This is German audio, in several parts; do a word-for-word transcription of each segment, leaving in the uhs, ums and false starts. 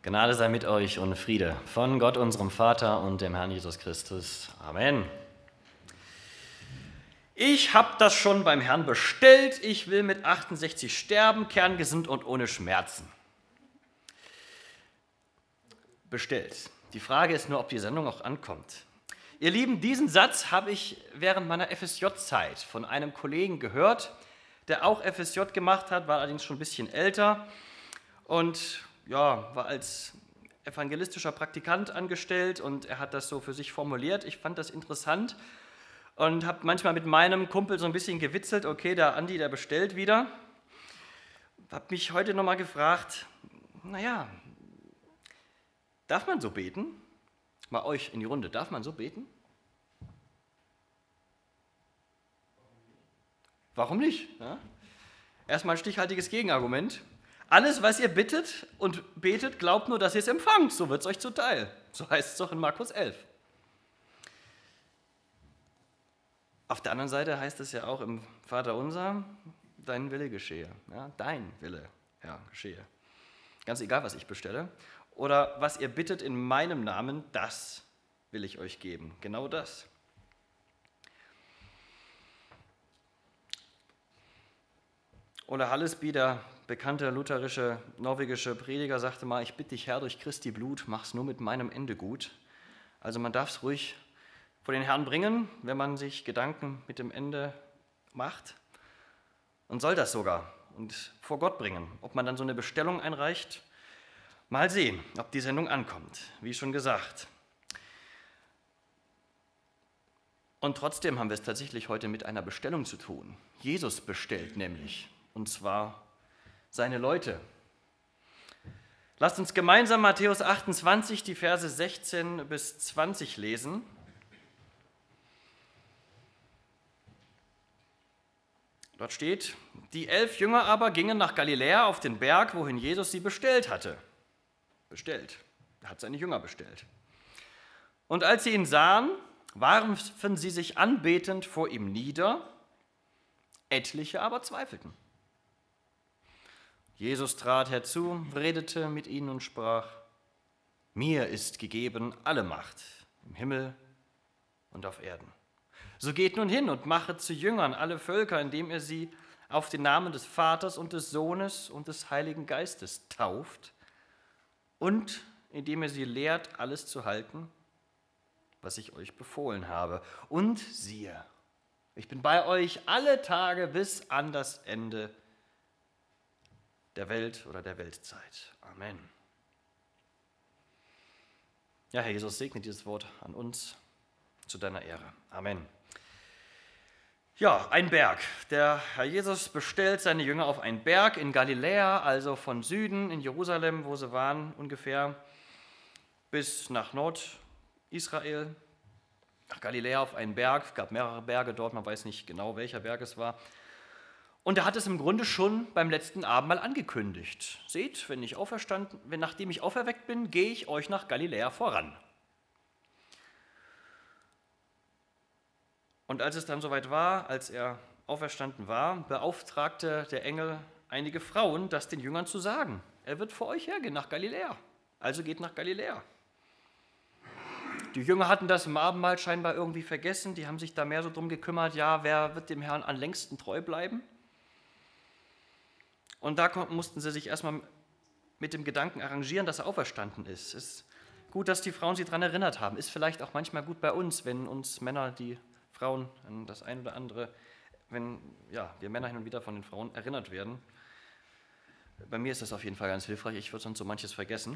Gnade sei mit euch und Friede von Gott, unserem Vater und dem Herrn Jesus Christus. Amen. Ich habe das schon beim Herrn bestellt. Ich will mit achtundsechzig sterben, kerngesund und ohne Schmerzen. Bestellt. Die Frage ist nur, ob die Sendung auch ankommt. Ihr Lieben, diesen Satz habe ich während meiner F S J-Zeit von einem Kollegen gehört, der auch F S J gemacht hat, war allerdings schon ein bisschen älter und ja, war als evangelistischer Praktikant angestellt und er hat das so für sich formuliert. Ich fand das interessant und habe manchmal mit meinem Kumpel so ein bisschen gewitzelt, okay, der Andi, der bestellt wieder. Habe mich heute nochmal gefragt, naja, darf man so beten? Mal euch in die Runde, darf man so beten? Warum nicht? Ja? Erstmal ein stichhaltiges Gegenargument. Alles, was ihr bittet und betet, glaubt nur, dass ihr es empfangt. So wird es euch zuteil. So heißt es doch in Markus elf. Auf der anderen Seite heißt es ja auch im Vaterunser, dein Wille geschehe. Ja, dein Wille, ja, geschehe. Ganz egal, was ich bestelle. Oder was ihr bittet in meinem Namen, das will ich euch geben. Genau das. Ole Hallesby, der bekannte lutherische, norwegische Prediger, sagte mal, ich bitte dich, Herr, durch Christi Blut, mach's nur mit meinem Ende gut. Also man darf es ruhig vor den Herrn bringen, wenn man sich Gedanken mit dem Ende macht und soll das sogar und vor Gott bringen. Ob man dann so eine Bestellung einreicht, mal sehen, ob die Sendung ankommt, wie schon gesagt. Und trotzdem haben wir es tatsächlich heute mit einer Bestellung zu tun. Jesus bestellt nämlich, und zwar seine Leute. Lasst uns gemeinsam Matthäus achtundzwanzig, die Verse sechzehn bis zwanzig lesen. Dort steht, die elf Jünger aber gingen nach Galiläa auf den Berg, wohin Jesus sie bestellt hatte. Bestellt. Er hat seine Jünger bestellt. Und als sie ihn sahen, warfen sie sich anbetend vor ihm nieder, etliche aber zweifelten. Jesus trat herzu, redete mit ihnen und sprach, mir ist gegeben alle Macht im Himmel und auf Erden. So geht nun hin und machet zu Jüngern alle Völker, indem ihr sie auf den Namen des Vaters und des Sohnes und des Heiligen Geistes tauft und indem ihr sie lehrt, alles zu halten, was ich euch befohlen habe. Und siehe, ich bin bei euch alle Tage bis an das Ende der Welt oder der Weltzeit. Amen. Ja, Herr Jesus, segne dieses Wort an uns zu deiner Ehre. Amen. Ja, ein Berg. Der Herr Jesus bestellt seine Jünger auf einen Berg in Galiläa, also von Süden in Jerusalem, wo sie waren, ungefähr bis nach Nordisrael, nach Galiläa auf einen Berg. Es gab mehrere Berge dort, man weiß nicht genau, welcher Berg es war. Und er hat es im Grunde schon beim letzten Abendmahl angekündigt. Seht, wenn ich auferstanden, wenn nachdem ich auferweckt bin, gehe ich euch nach Galiläa voran. Und als es dann soweit war, als er auferstanden war, beauftragte der Engel einige Frauen, das den Jüngern zu sagen. Er wird vor euch hergehen nach Galiläa. Also geht nach Galiläa. Die Jünger hatten das im Abendmahl scheinbar irgendwie vergessen. Die haben sich da mehr so drum gekümmert, ja, wer wird dem Herrn am längsten treu bleiben? Und da mussten sie sich erstmal mit dem Gedanken arrangieren, dass er auferstanden ist. Es ist gut, dass die Frauen sie daran erinnert haben. Ist vielleicht auch manchmal gut bei uns, wenn uns Männer, die Frauen, das ein oder andere, wenn ja, wir Männer hin und wieder von den Frauen erinnert werden. Bei mir ist das auf jeden Fall ganz hilfreich. Ich würde sonst so manches vergessen.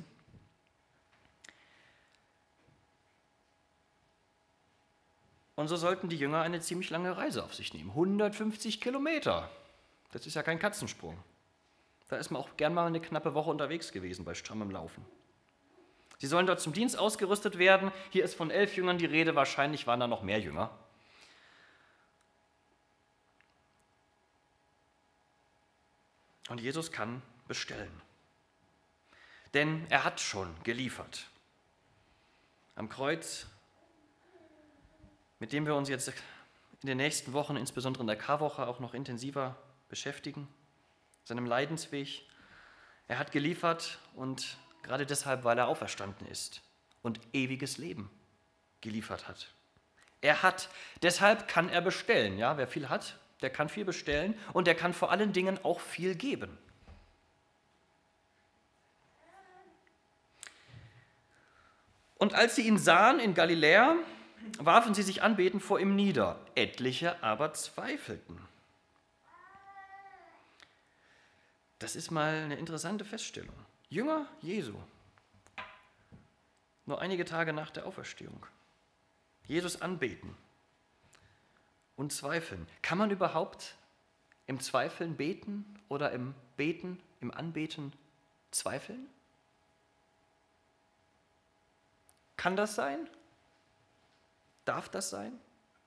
Und so sollten die Jünger eine ziemlich lange Reise auf sich nehmen. hundertfünfzig Kilometer. Das ist ja kein Katzensprung. Da ist man auch gern mal eine knappe Woche unterwegs gewesen bei strammem Laufen. Sie sollen dort zum Dienst ausgerüstet werden. Hier ist von elf Jüngern die Rede. Wahrscheinlich waren da noch mehr Jünger. Und Jesus kann bestellen. Denn er hat schon geliefert. Am Kreuz, mit dem wir uns jetzt in den nächsten Wochen, insbesondere in der Karwoche, auch noch intensiver beschäftigen, seinem Leidensweg. Er hat geliefert und gerade deshalb, weil er auferstanden ist und ewiges Leben geliefert hat. Er hat, deshalb kann er bestellen. Ja, wer viel hat, der kann viel bestellen und der kann vor allen Dingen auch viel geben. Und als sie ihn sahen in Galiläa, warfen sie sich anbetend vor ihm nieder. Etliche aber zweifelten. Das ist mal eine interessante Feststellung. Jünger Jesu, nur einige Tage nach der Auferstehung. Jesus anbeten und zweifeln. Kann man überhaupt im Zweifeln beten oder im Beten, im Anbeten zweifeln? Kann das sein? Darf das sein?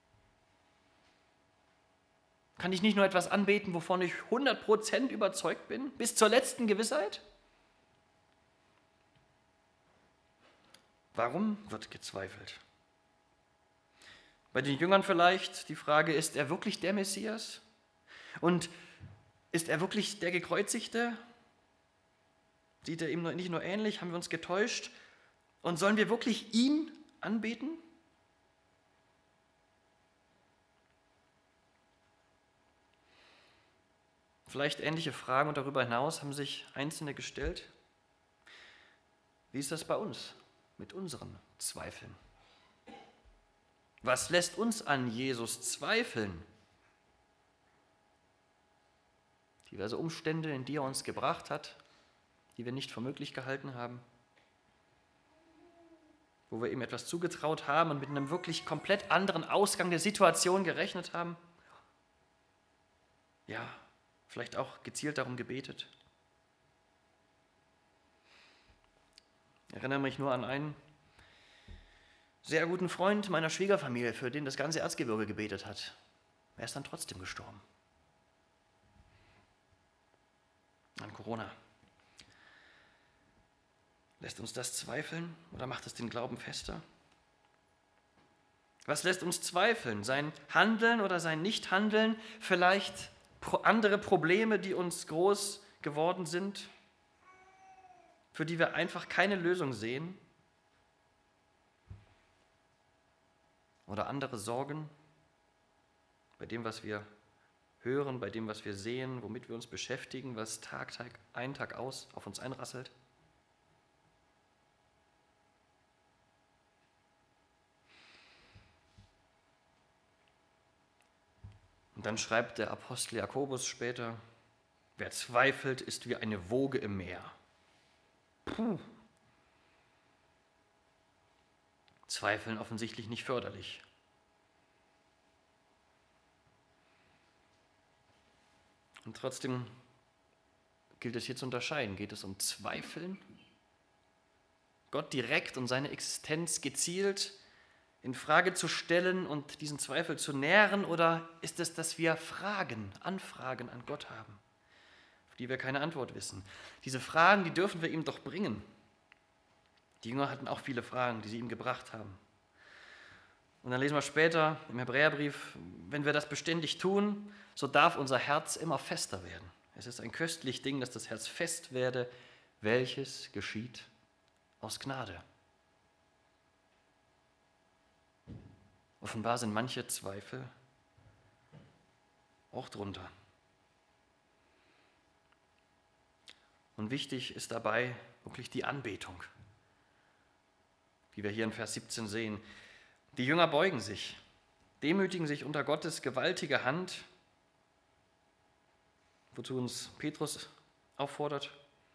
Kann ich nicht nur etwas anbeten, wovon ich hundert Prozent überzeugt bin, bis zur letzten Gewissheit? Warum wird gezweifelt? Bei den Jüngern vielleicht die Frage, ist er wirklich der Messias? Und ist er wirklich der Gekreuzigte? Sieht er ihm nicht nur ähnlich? Haben wir uns getäuscht? Und sollen wir wirklich ihn anbeten? Vielleicht ähnliche Fragen und darüber hinaus haben sich Einzelne gestellt. Wie ist das bei uns mit unseren Zweifeln? Was lässt uns an Jesus zweifeln? Diverse Umstände, in die er uns gebracht hat, die wir nicht für möglich gehalten haben, wo wir ihm etwas zugetraut haben und mit einem wirklich komplett anderen Ausgang der Situation gerechnet haben. Ja, vielleicht auch gezielt darum gebetet. Ich erinnere mich nur an einen sehr guten Freund meiner Schwiegerfamilie, für den das ganze Erzgebirge gebetet hat. Er ist dann trotzdem gestorben. An Corona. Lässt uns das zweifeln oder macht es den Glauben fester? Was lässt uns zweifeln? Sein Handeln oder sein Nichthandeln? Vielleicht andere Probleme, die uns groß geworden sind, für die wir einfach keine Lösung sehen? Oder andere Sorgen bei dem, was wir hören, bei dem, was wir sehen, womit wir uns beschäftigen, was Tag, Tag ein, Tag aus auf uns einrasselt? Und dann schreibt der Apostel Jakobus später, wer zweifelt, ist wie eine Woge im Meer. Puh. Zweifeln offensichtlich nicht förderlich. Und trotzdem gilt es hier zu unterscheiden. Geht es um Zweifeln? Gott direkt und seine Existenz gezielt in Frage zu stellen und diesen Zweifel zu nähren? Oder ist es, dass wir Fragen, Anfragen an Gott haben, auf die wir keine Antwort wissen? Diese Fragen, die dürfen wir ihm doch bringen. Die Jünger hatten auch viele Fragen, die sie ihm gebracht haben. Und dann lesen wir später im Hebräerbrief, wenn wir das beständig tun, so darf unser Herz immer fester werden. Es ist ein köstlich Ding, dass das Herz fest werde, welches geschieht aus Gnade. Offenbar sind manche Zweifel auch drunter. Und wichtig ist dabei wirklich die Anbetung, wie wir hier in Vers siebzehn sehen. Die Jünger beugen sich, demütigen sich unter Gottes gewaltige Hand, wozu uns Petrus auffordert.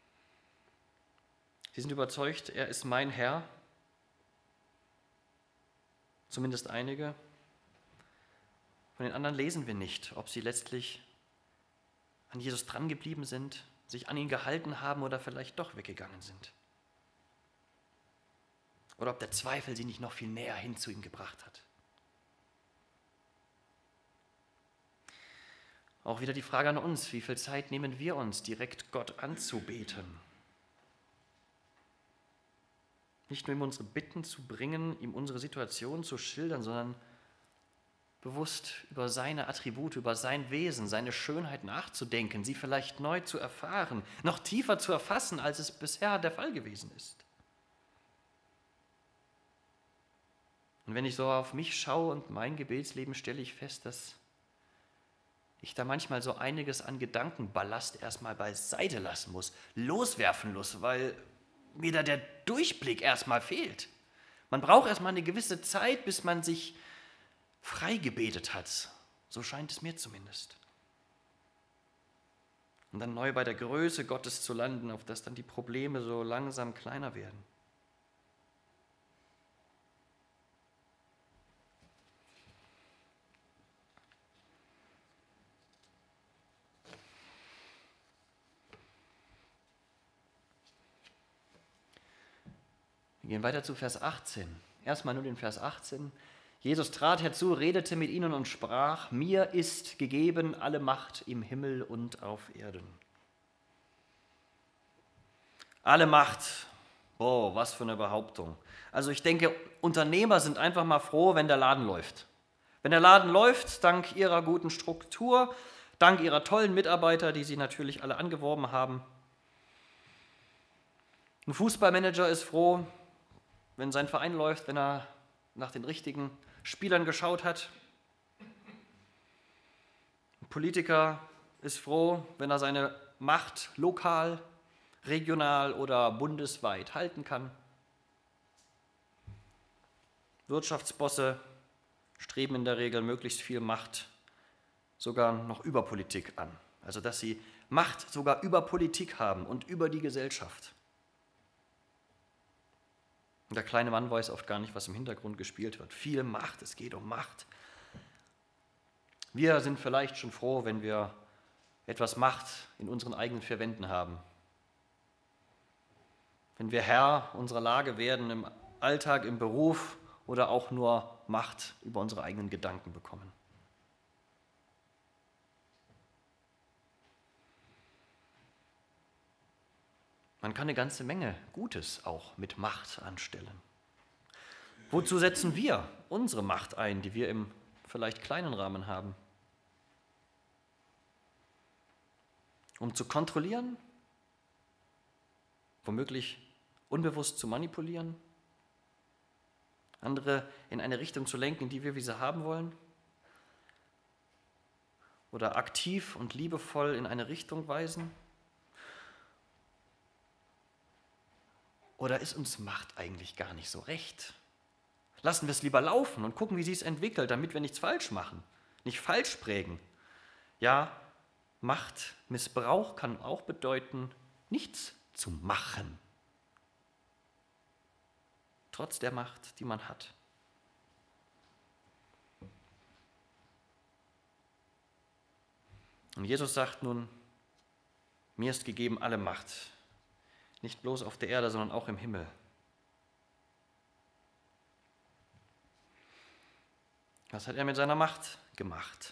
Sie sind überzeugt, er ist mein Herr, zumindest einige. Von den anderen lesen wir nicht, ob sie letztlich an Jesus drangeblieben sind, sich an ihn gehalten haben oder vielleicht doch weggegangen sind. Oder ob der Zweifel sie nicht noch viel näher hin zu ihm gebracht hat. Auch wieder die Frage an uns, wie viel Zeit nehmen wir uns, direkt Gott anzubeten? Nicht nur ihm unsere Bitten zu bringen, ihm unsere Situation zu schildern, sondern bewusst über seine Attribute, über sein Wesen, seine Schönheit nachzudenken, sie vielleicht neu zu erfahren, noch tiefer zu erfassen, als es bisher der Fall gewesen ist. Und wenn ich so auf mich schaue und mein Gebetsleben, stelle ich fest, dass ich da manchmal so einiges an Gedankenballast erstmal beiseite lassen muss, loswerfen muss, weil mir da der Durchblick erstmal fehlt. Man braucht erstmal eine gewisse Zeit, bis man sich frei gebetet hat. So scheint es mir zumindest. Und dann neu bei der Größe Gottes zu landen, auf dass dann die Probleme so langsam kleiner werden. Wir gehen weiter zu Vers achtzehn. Erstmal nur den Vers achtzehn. Jesus trat herzu, redete mit ihnen und sprach, mir ist gegeben alle Macht im Himmel und auf Erden. Alle Macht, boah, was für eine Behauptung. Also ich denke, Unternehmer sind einfach mal froh, wenn der Laden läuft. Wenn der Laden läuft, dank ihrer guten Struktur, dank ihrer tollen Mitarbeiter, die sie natürlich alle angeworben haben. Ein Fußballmanager ist froh, wenn sein Verein läuft, wenn er nach den richtigen Spielern geschaut hat. Ein Politiker ist froh, wenn er seine Macht lokal, regional oder bundesweit halten kann. Wirtschaftsbosse streben in der Regel möglichst viel Macht, sogar noch über Politik an. Also dass sie Macht sogar über Politik haben und über die Gesellschaft. Und der kleine Mann weiß oft gar nicht, was im Hintergrund gespielt wird. Viel Macht, es geht um Macht. Wir sind vielleicht schon froh, wenn wir etwas Macht in unseren eigenen vier Wänden haben. Wenn wir Herr unserer Lage werden im Alltag, im Beruf oder auch nur Macht über unsere eigenen Gedanken bekommen. Man kann eine ganze Menge Gutes auch mit Macht anstellen. Wozu setzen wir unsere Macht ein, die wir im vielleicht kleinen Rahmen haben? Um zu kontrollieren? Womöglich unbewusst zu manipulieren? Andere in eine Richtung zu lenken, die wir wie sie haben wollen? Oder aktiv und liebevoll in eine Richtung weisen? Oder ist uns Macht eigentlich gar nicht so recht? Lassen wir es lieber laufen und gucken, wie sie es entwickelt, damit wir nichts falsch machen, nicht falsch prägen. Ja, Machtmissbrauch kann auch bedeuten, nichts zu machen. Trotz der Macht, die man hat. Und Jesus sagt nun, mir ist gegeben alle Macht. Nicht bloß auf der Erde, sondern auch im Himmel. Was hat er mit seiner Macht gemacht?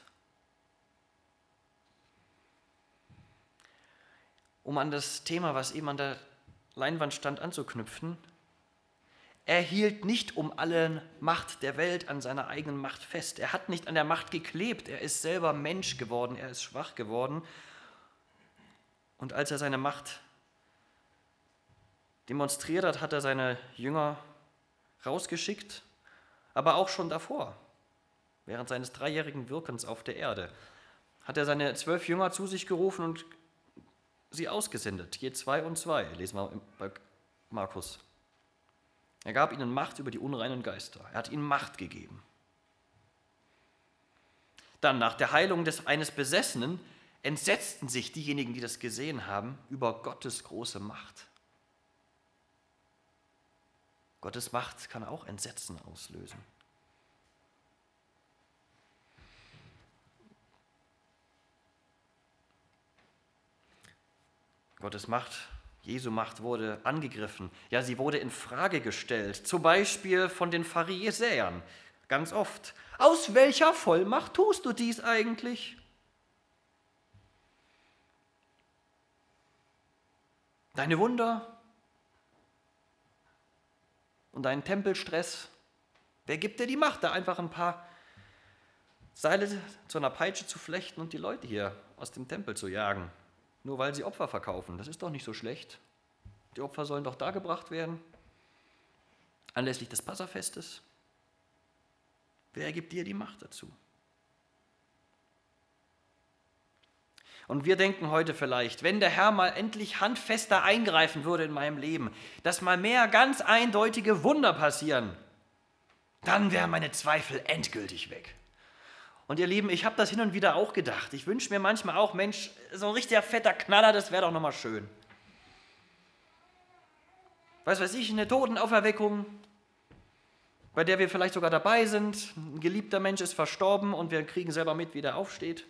Um an das Thema, was eben an der Leinwand stand, anzuknüpfen, er hielt nicht um alle Macht der Welt an seiner eigenen Macht fest. Er hat nicht an der Macht geklebt. Er ist selber Mensch geworden. Er ist schwach geworden. Und als er seine Macht demonstriert hat, hat er seine Jünger rausgeschickt, aber auch schon davor, während seines dreijährigen Wirkens auf der Erde, hat er seine zwölf Jünger zu sich gerufen und sie ausgesendet, je zwei und zwei, lesen wir bei Markus. Er gab ihnen Macht über die unreinen Geister, er hat ihnen Macht gegeben. Dann, nach der Heilung des eines Besessenen, entsetzten sich diejenigen, die das gesehen haben, über Gottes große Macht. Gottes Macht kann auch Entsetzen auslösen. Gottes Macht, Jesu Macht wurde angegriffen. Ja, sie wurde in Frage gestellt. Zum Beispiel von den Pharisäern. Ganz oft. Aus welcher Vollmacht tust du dies eigentlich? Deine Wunder und deinen Tempelstress. Wer gibt dir die Macht, da einfach ein paar Seile zu einer Peitsche zu flechten und die Leute hier aus dem Tempel zu jagen, nur weil sie Opfer verkaufen. Das ist doch nicht so schlecht. Die Opfer sollen doch dargebracht werden, anlässlich des Passafestes. Wer gibt dir die Macht dazu? Und wir denken heute vielleicht, wenn der Herr mal endlich handfester eingreifen würde in meinem Leben, dass mal mehr ganz eindeutige Wunder passieren, dann wären meine Zweifel endgültig weg. Und ihr Lieben, ich habe das hin und wieder auch gedacht. Ich wünsche mir manchmal auch, Mensch, so ein richtiger fetter Knaller, das wäre doch nochmal schön. Was weiß ich, eine Totenauferweckung, bei der wir vielleicht sogar dabei sind. Ein geliebter Mensch ist verstorben und wir kriegen selber mit, wie der aufsteht.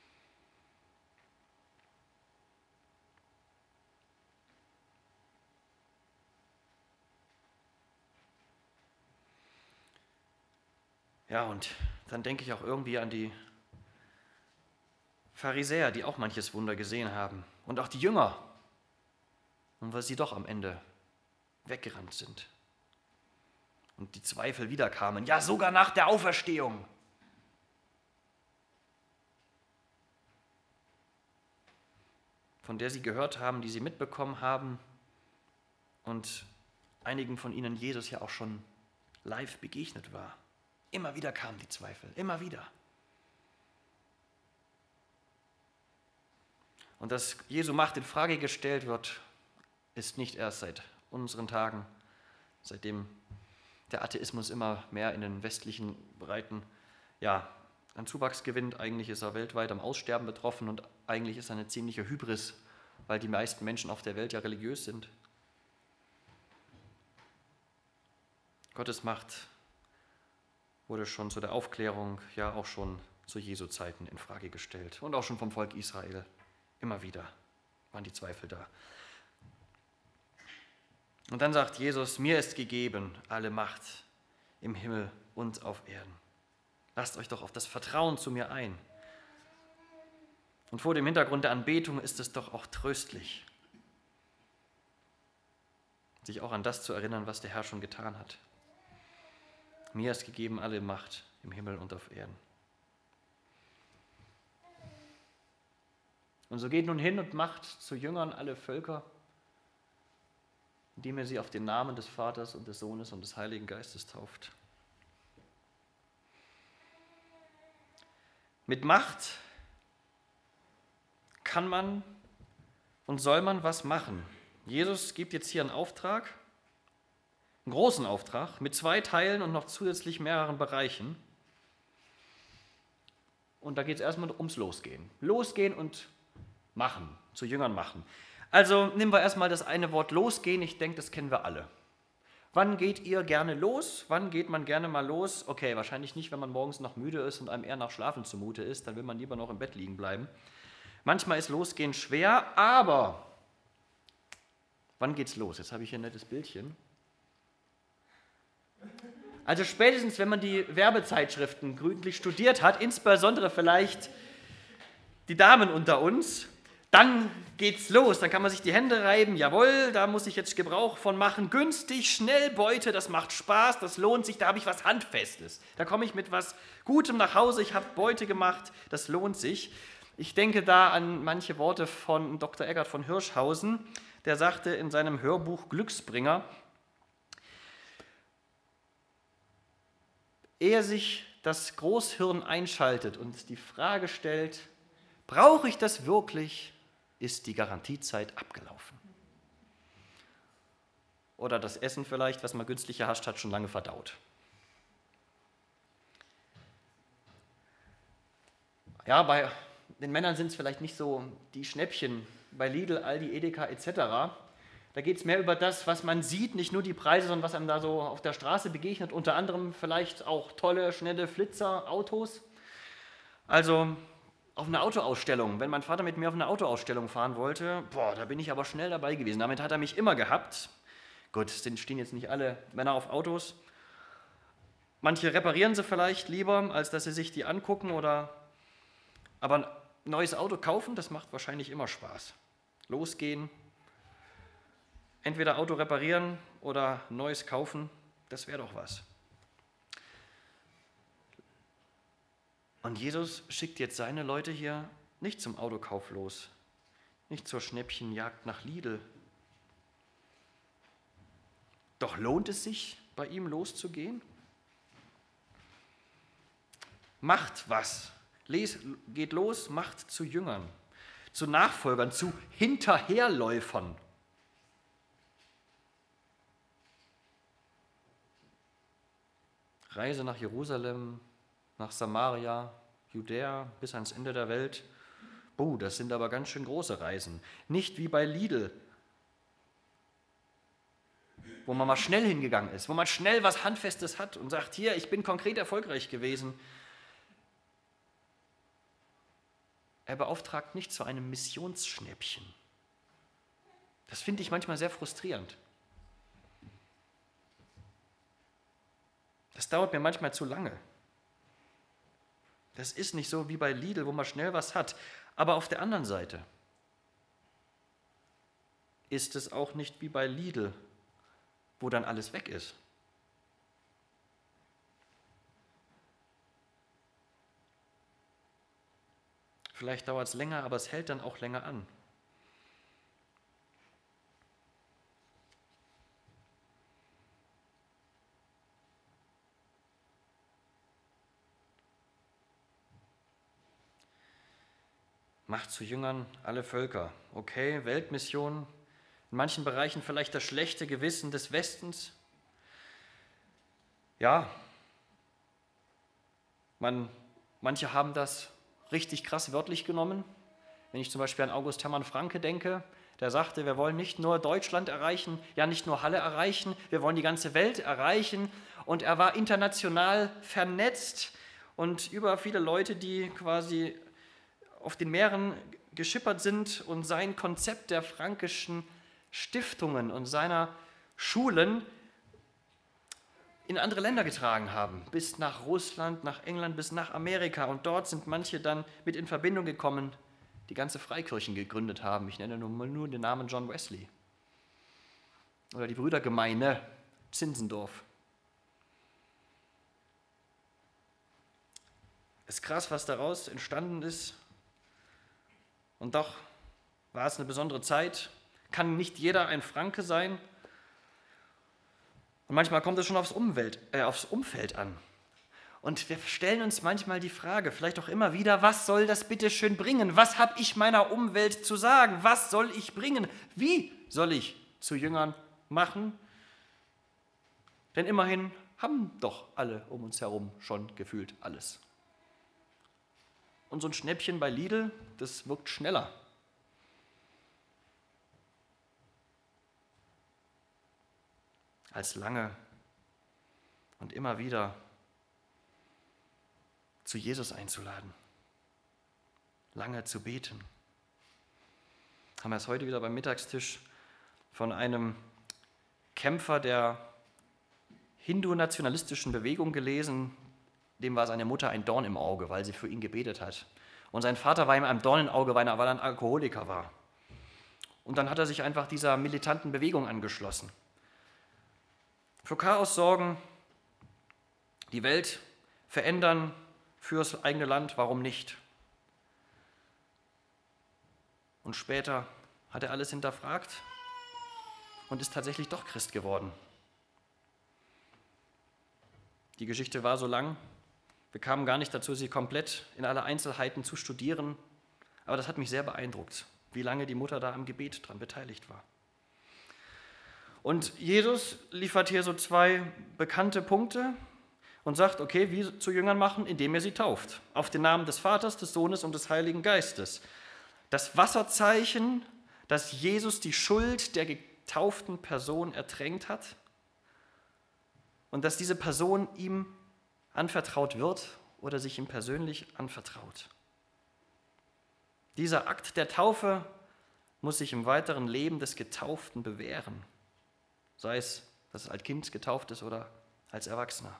Ja, und dann denke ich auch irgendwie an die Pharisäer, die auch manches Wunder gesehen haben. Und auch die Jünger. Und weil sie doch am Ende weggerannt sind. Und die Zweifel wieder kamen. Ja, sogar nach der Auferstehung. Von der sie gehört haben, die sie mitbekommen haben. Und einigen von ihnen Jesus ja auch schon live begegnet war. Immer wieder kamen die Zweifel, immer wieder. Und dass Jesu Macht in Frage gestellt wird, ist nicht erst seit unseren Tagen, seitdem der Atheismus immer mehr in den westlichen Breiten ja, an Zuwachs gewinnt. Eigentlich ist er weltweit am Aussterben betroffen und eigentlich ist er eine ziemliche Hybris, weil die meisten Menschen auf der Welt ja religiös sind. Gottes Macht wurde schon zu der Aufklärung, ja auch schon zu Jesu Zeiten in Frage gestellt. Und auch schon vom Volk Israel. Immer wieder waren die Zweifel da. Und dann sagt Jesus, mir ist gegeben alle Macht im Himmel und auf Erden. Lasst euch doch auf das Vertrauen zu mir ein. Und vor dem Hintergrund der Anbetung ist es doch auch tröstlich, sich auch an das zu erinnern, was der Herr schon getan hat. Mir ist gegeben alle Macht im Himmel und auf Erden. Und so geht nun hin und macht zu Jüngern alle Völker, indem ihr sie auf den Namen des Vaters und des Sohnes und des Heiligen Geistes tauft. Mit Macht kann man und soll man was machen. Jesus gibt jetzt hier einen Auftrag, einen großen Auftrag mit zwei Teilen und noch zusätzlich mehreren Bereichen. Und da geht es erstmal ums Losgehen. Losgehen und machen, zu Jüngern machen. Also nehmen wir erstmal das eine Wort losgehen. Ich denke, das kennen wir alle. Wann geht ihr gerne los? Wann geht man gerne mal los? Okay, wahrscheinlich nicht, wenn man morgens noch müde ist und einem eher nach Schlafen zumute ist. Dann will man lieber noch im Bett liegen bleiben. Manchmal ist Losgehen schwer, aber wann geht's los? Jetzt habe ich hier ein nettes Bildchen. Also spätestens, wenn man die Werbezeitschriften gründlich studiert hat, insbesondere vielleicht die Damen unter uns, dann geht's los. Dann kann man sich die Hände reiben. Jawohl, da muss ich jetzt Gebrauch von machen. Günstig, schnell Beute, das macht Spaß, das lohnt sich. Da habe ich was Handfestes. Da komme ich mit was Gutem nach Hause. Ich habe Beute gemacht, das lohnt sich. Ich denke da an manche Worte von Doktor Eggert von Hirschhausen. Der sagte in seinem Hörbuch Glücksbringer, ehe sich das Großhirn einschaltet und die Frage stellt, brauche ich das wirklich, ist die Garantiezeit abgelaufen. Oder das Essen vielleicht, was man günstig erhascht hat, schon lange verdaut. Ja, bei den Männern sind es vielleicht nicht so die Schnäppchen bei Lidl, Aldi, Edeka et cetera. Da geht es mehr über das, was man sieht, nicht nur die Preise, sondern was einem da so auf der Straße begegnet. Unter anderem vielleicht auch tolle, schnelle Flitzer, Autos. Also auf eine Autoausstellung. Wenn mein Vater mit mir auf eine Autoausstellung fahren wollte, boah, da bin ich aber schnell dabei gewesen. Damit hat er mich immer gehabt. Gut, es stehen jetzt nicht alle Männer auf Autos. Manche reparieren sie vielleicht lieber, als dass sie sich die angucken. Oder aber ein neues Auto kaufen, das macht wahrscheinlich immer Spaß. Losgehen, entweder Auto reparieren oder neues kaufen, das wäre doch was. Und Jesus schickt jetzt seine Leute hier nicht zum Autokauf los, nicht zur Schnäppchenjagd nach Lidl. Doch lohnt es sich, bei ihm loszugehen? Macht was. Les, geht los, macht zu Jüngern, zu Nachfolgern, zu Hinterherläufern. Reise nach Jerusalem, nach Samaria, Judäa bis ans Ende der Welt. Oh, das sind aber ganz schön große Reisen. Nicht wie bei Lidl, wo man mal schnell hingegangen ist, wo man schnell was Handfestes hat und sagt, hier, ich bin konkret erfolgreich gewesen. Er beauftragt nicht zu einem Missionsschnäppchen. Das finde ich manchmal sehr frustrierend. Das dauert mir manchmal zu lange. Das ist nicht so wie bei Lidl, wo man schnell was hat. Aber auf der anderen Seite ist es auch nicht wie bei Lidl, wo dann alles weg ist. Vielleicht dauert es länger, aber es hält dann auch länger an. Macht zu Jüngern alle Völker. Okay, Weltmission, in manchen Bereichen vielleicht das schlechte Gewissen des Westens. Ja, man, manche haben das richtig krass wörtlich genommen. Wenn ich zum Beispiel an August Hermann Francke denke, der sagte, wir wollen nicht nur Deutschland erreichen, ja nicht nur Halle erreichen, wir wollen die ganze Welt erreichen. Und er war international vernetzt und über viele Leute, die quasi auf den Meeren geschippert sind und sein Konzept der frankischen Stiftungen und seiner Schulen in andere Länder getragen haben, bis nach Russland, nach England, bis nach Amerika. Und dort sind manche dann mit in Verbindung gekommen, die ganze Freikirchen gegründet haben. Ich nenne nur, nur den Namen John Wesley. Oder die Brüdergemeine Zinzendorf. Es ist krass, was daraus entstanden ist. Und doch war es eine besondere Zeit. Kann nicht jeder ein Franke sein. Und manchmal kommt es schon aufs, Umwelt, äh, aufs Umfeld an. Und wir stellen uns manchmal die Frage, vielleicht auch immer wieder, was soll das bitte schön bringen? Was habe ich meiner Umwelt zu sagen? Was soll ich bringen? Wie soll ich zu Jüngern machen? Denn immerhin haben doch alle um uns herum schon gefühlt alles. Und so ein Schnäppchen bei Lidl, das wirkt schneller. Als lange und immer wieder zu Jesus einzuladen, lange zu beten. Haben wir es heute wieder beim Mittagstisch von einem Kämpfer der hindu-nationalistischen Bewegung gelesen. Dem war seine Mutter ein Dorn im Auge, weil sie für ihn gebetet hat. Und sein Vater war ihm ein Dorn im Auge, weil er ein Alkoholiker war. Und dann hat er sich einfach dieser militanten Bewegung angeschlossen. Für Chaos sorgen, die Welt verändern fürs eigene Land, warum nicht? Und später hat er alles hinterfragt und ist tatsächlich doch Christ geworden. Die Geschichte war so lang, wir kamen gar nicht dazu, sie komplett in alle Einzelheiten zu studieren, aber das hat mich sehr beeindruckt, wie lange die Mutter da am Gebet dran beteiligt war. Und Jesus liefert hier so zwei bekannte Punkte und sagt, okay, wie zu Jüngern machen, indem ihr sie tauft. Auf den Namen des Vaters, des Sohnes und des Heiligen Geistes. Das Wasserzeichen, dass Jesus die Schuld der getauften Person ertränkt hat und dass diese Person ihm anvertraut wird oder sich ihm persönlich anvertraut. Dieser Akt der Taufe muss sich im weiteren Leben des Getauften bewähren. Sei es, dass es als Kind getauft ist oder als Erwachsener.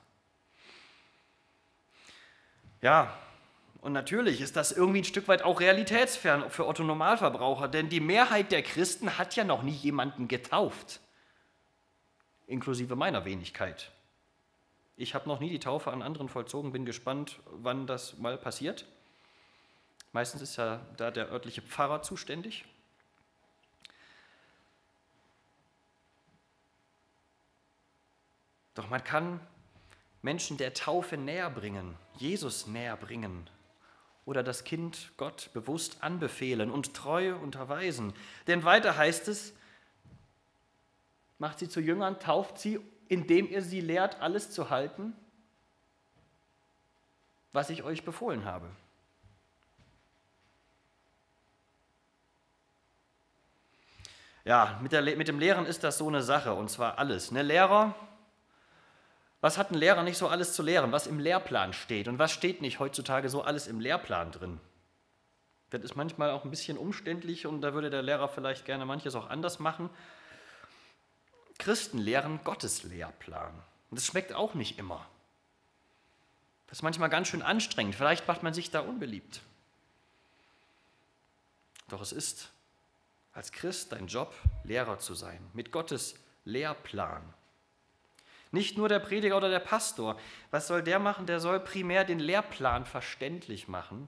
Ja, und natürlich ist das irgendwie ein Stück weit auch realitätsfern für Otto Normalverbraucher, denn die Mehrheit der Christen hat ja noch nie jemanden getauft, inklusive meiner Wenigkeit. Ich habe noch nie die Taufe an anderen vollzogen, bin gespannt, wann das mal passiert. Meistens ist ja da der örtliche Pfarrer zuständig. Doch man kann Menschen der Taufe näher bringen, Jesus näher bringen oder das Kind Gott bewusst anbefehlen und treu unterweisen. Denn weiter heißt es, macht sie zu Jüngern, tauft sie, indem ihr sie lehrt, alles zu halten, was ich euch befohlen habe. Ja, mit, der, mit dem Lehren ist das so eine Sache, und zwar alles. Ne, Lehrer, was hat ein Lehrer nicht so alles zu lehren, was im Lehrplan steht und was steht nicht heutzutage so alles im Lehrplan drin? Das ist manchmal auch ein bisschen umständlich und da würde der Lehrer vielleicht gerne manches auch anders machen. Christen lehren Gottes Lehrplan und das schmeckt auch nicht immer. Das ist manchmal ganz schön anstrengend, vielleicht macht man sich da unbeliebt. Doch es ist als Christ dein Job, Lehrer zu sein, mit Gottes Lehrplan. Nicht nur der Prediger oder der Pastor. Was soll der machen? Der soll primär den Lehrplan verständlich machen.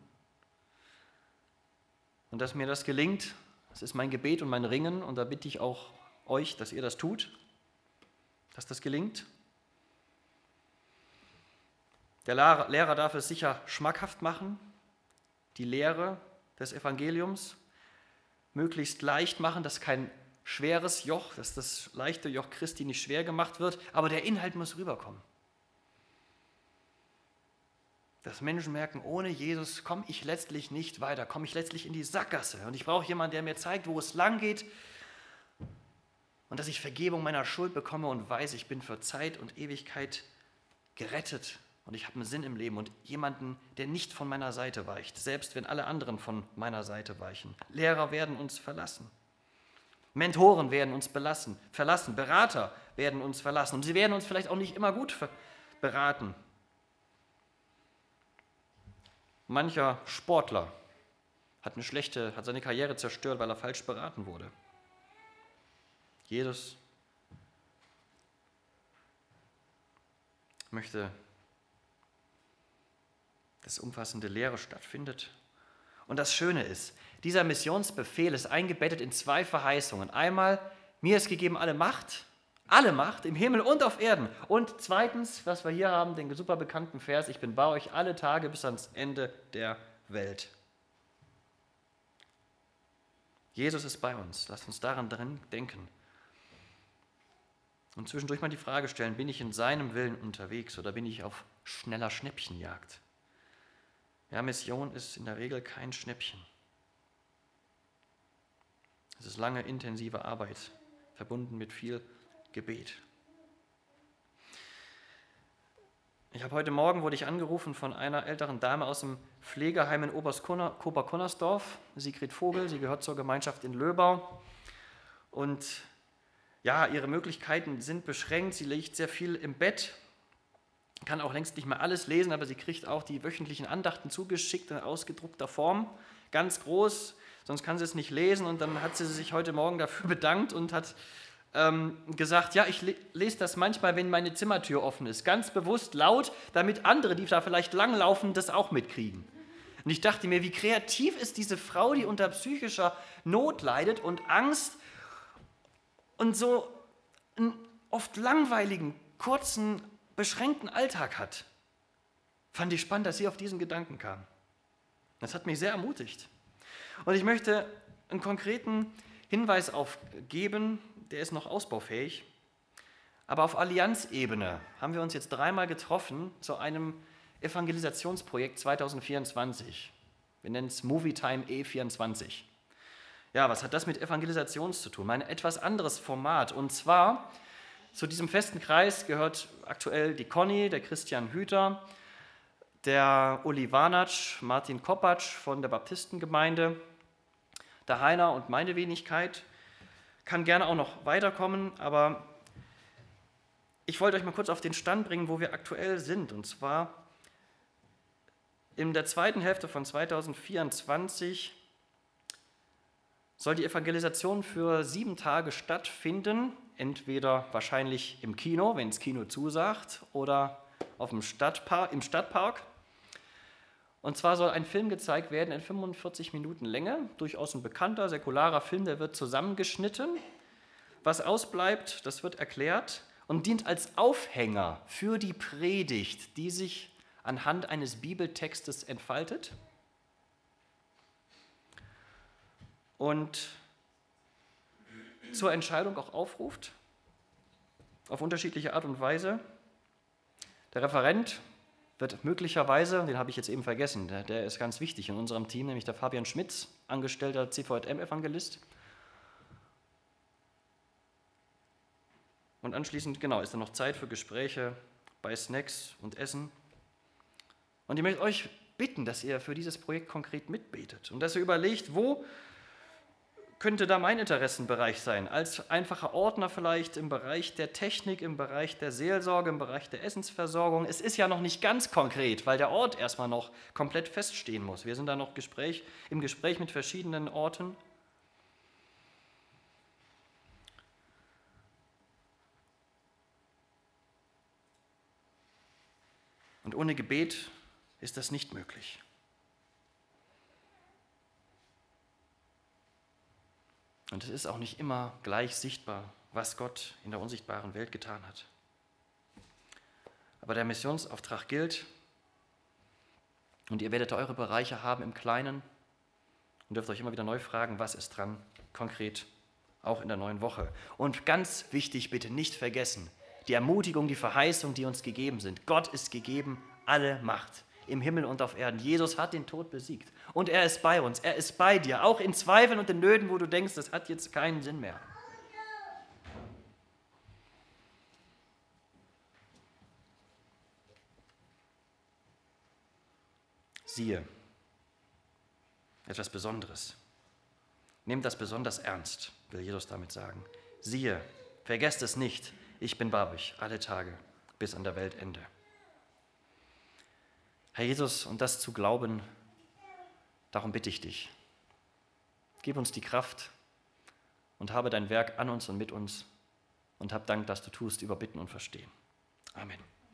Und dass mir das gelingt, das ist mein Gebet und mein Ringen und da bitte ich auch euch, dass ihr das tut, dass das gelingt. Der Lehrer darf es sicher schmackhaft machen, die Lehre des Evangeliums möglichst leicht machen, dass kein schweres Joch, dass das leichte Joch Christi nicht schwer gemacht wird, aber der Inhalt muss rüberkommen. Dass Menschen merken, ohne Jesus komme ich letztlich nicht weiter, komme ich letztlich in die Sackgasse und ich brauche jemanden, der mir zeigt, wo es lang geht und dass ich Vergebung meiner Schuld bekomme und weiß, ich bin für Zeit und Ewigkeit gerettet und ich habe einen Sinn im Leben und jemanden, der nicht von meiner Seite weicht, selbst wenn alle anderen von meiner Seite weichen. Lehrer werden uns verlassen. Mentoren werden uns belassen, verlassen, Berater werden uns verlassen und sie werden uns vielleicht auch nicht immer gut beraten. Mancher Sportler hat eine schlechte, hat seine Karriere zerstört, weil er falsch beraten wurde. Jesus möchte, dass umfassende Lehre stattfindet. Und das Schöne ist, dieser Missionsbefehl ist eingebettet in zwei Verheißungen. Einmal, mir ist gegeben alle Macht, alle Macht im Himmel und auf Erden. Und zweitens, was wir hier haben, den super bekannten Vers, ich bin bei euch alle Tage bis ans Ende der Welt. Jesus ist bei uns, lasst uns daran drin denken. Und zwischendurch mal die Frage stellen, bin ich in seinem Willen unterwegs oder bin ich auf schneller Schnäppchenjagd? Ja, Mission ist in der Regel kein Schnäppchen. Es ist lange, intensive Arbeit, verbunden mit viel Gebet. Ich habe heute Morgen, wurde ich angerufen von einer älteren Dame aus dem Pflegeheim in Oberst-Kobersdorf, Sigrid Vogel, sie gehört zur Gemeinschaft in Löbau. Und ja, ihre Möglichkeiten sind beschränkt, sie liegt sehr viel im Bett, kann auch längst nicht mehr alles lesen, aber sie kriegt auch die wöchentlichen Andachten zugeschickt in ausgedruckter Form, ganz groß, sonst kann sie es nicht lesen. Und dann hat sie sich heute Morgen dafür bedankt und hat ähm, gesagt, ja, ich le- lese das manchmal, wenn meine Zimmertür offen ist, ganz bewusst laut, damit andere, die da vielleicht langlaufen, das auch mitkriegen. Und ich dachte mir, wie kreativ ist diese Frau, die unter psychischer Not leidet und Angst und so einen oft langweiligen, kurzen, beschränkten Alltag hat. Fand ich spannend, dass sie auf diesen Gedanken kam. Das hat mich sehr ermutigt. Und ich möchte einen konkreten Hinweis aufgeben, der ist noch ausbaufähig. Aber auf Allianzebene haben wir uns jetzt dreimal getroffen zu einem Evangelisationsprojekt zwanzig vierundzwanzig. Wir nennen es Movie Time E vierundzwanzig. Ja, was hat das mit Evangelisation zu tun? Ein etwas anderes Format. Und zwar, zu diesem festen Kreis gehört aktuell die Conny, der Christian Hüter, der Uli Warnatsch, Martin Koppatsch von der Baptistengemeinde, der Heiner und meine Wenigkeit. Kann gerne auch noch weiterkommen, aber ich wollte euch mal kurz auf den Stand bringen, wo wir aktuell sind. Und zwar in der zweiten Hälfte von zwanzig vierundzwanzig soll die Evangelisation für sieben Tage stattfinden, entweder wahrscheinlich im Kino, wenn das Kino zusagt, oder auf dem Stadtpark, im Stadtpark. Und zwar soll ein Film gezeigt werden in fünfundvierzig Minuten Länge, durchaus ein bekannter, säkularer Film, der wird zusammengeschnitten. Was ausbleibt, das wird erklärt und dient als Aufhänger für die Predigt, die sich anhand eines Bibeltextes entfaltet und zur Entscheidung auch aufruft, auf unterschiedliche Art und Weise. Der Referent wird möglicherweise, den habe ich jetzt eben vergessen, der, der ist ganz wichtig in unserem Team, nämlich der Fabian Schmitz, angestellter C V J M-Evangelist. Und anschließend, genau, ist dann noch Zeit für Gespräche bei Snacks und Essen. Und ich möchte euch bitten, dass ihr für dieses Projekt konkret mitbetet und dass ihr überlegt, wo könnte da mein Interessenbereich sein? Als einfacher Ordner vielleicht im Bereich der Technik, im Bereich der Seelsorge, im Bereich der Essensversorgung. Es ist ja noch nicht ganz konkret, weil der Ort erstmal noch komplett feststehen muss. Wir sind da noch Gespräch, im Gespräch mit verschiedenen Orten. Und ohne Gebet ist das nicht möglich. Und es ist auch nicht immer gleich sichtbar, was Gott in der unsichtbaren Welt getan hat. Aber der Missionsauftrag gilt und ihr werdet eure Bereiche haben im Kleinen und dürft euch immer wieder neu fragen, was ist dran, konkret, auch in der neuen Woche. Und ganz wichtig, bitte nicht vergessen, die Ermutigung, die Verheißung, die uns gegeben sind. Gott ist gegeben, alle Macht im Himmel und auf Erden. Jesus hat den Tod besiegt und er ist bei uns, er ist bei dir, auch in Zweifeln und in Nöten, wo du denkst, das hat jetzt keinen Sinn mehr. Siehe, etwas Besonderes. Nehmt das besonders ernst, will Jesus damit sagen. Siehe, vergesst es nicht, ich bin bei euch alle Tage bis an der Weltende. Herr Jesus, und das zu glauben, darum bitte ich dich. Gib uns die Kraft und habe dein Werk an uns und mit uns und hab Dank, dass du tust über Bitten und Verstehen. Amen.